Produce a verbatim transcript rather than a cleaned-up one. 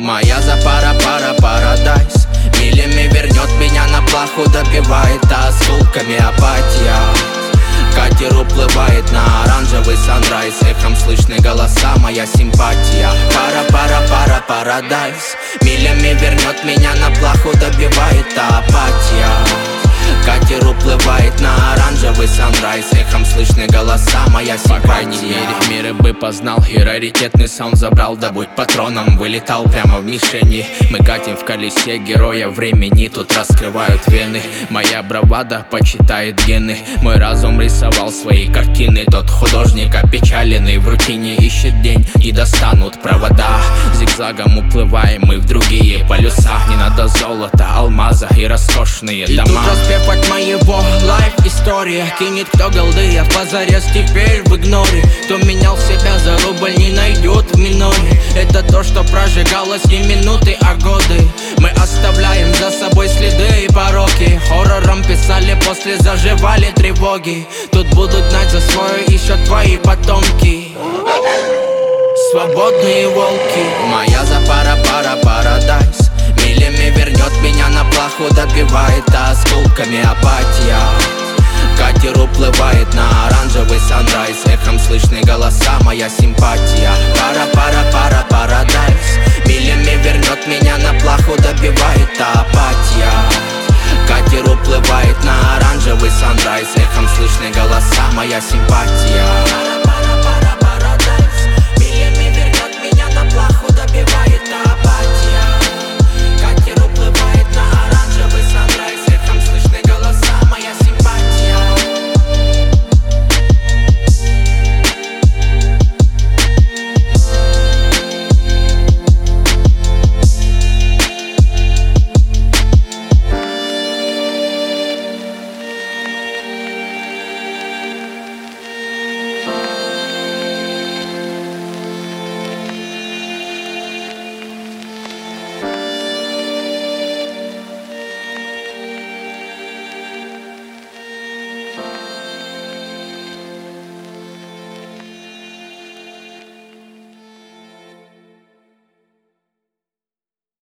Моя запара, пара, парадайз милями вернет меня на плаху, добивает осколками апатия. Катер уплывает на оранжевый санрайз, эхом слышны голоса, моя симпатия. Пара, пара, пара, парадайз милями вернет меня на плаху, добивает апатия. Катер уплывает на оранжевый санрайз, эхом слышны голоса, моя симпатия. По крайней мере, мир бы познал, и раритетный саунд забрал. Да будь патроном, вылетал прямо в мишени. Мы катим в колесе героя времени, тут раскрывают вены. Моя бравада почитает гены, мой разум рисовал свои картины. Тот художник опечаленный в рутине ищет день, и достанут провода. Зигзагом уплываем мы в другие полюса. Не надо золота, алмаза и роскошные и дома. Тут распев от моего лайф-история. Кинет кто голды, я позарез теперь в игноре. Кто менял себя за рубль, не найдет в миноре. Это то, что прожигалось не минуты, а годы. Мы оставляем за собой следы и пороки. Хоррором писали, после заживали тревоги. Тут будут знать за свое еще твои потомки. Свободные волки. Моя запара, пара, парадайз милями вернет меня на плаху, добивает осколками апатия. Катер уплывает на оранжевый санрайз, эхом слышны голоса, моя симпатия. Пара, пара, пара, парадайз милями вернет меня на плаху, добивает апатия. Катер уплывает на оранжевый санрайз, эхом слышны голоса, моя симпатия.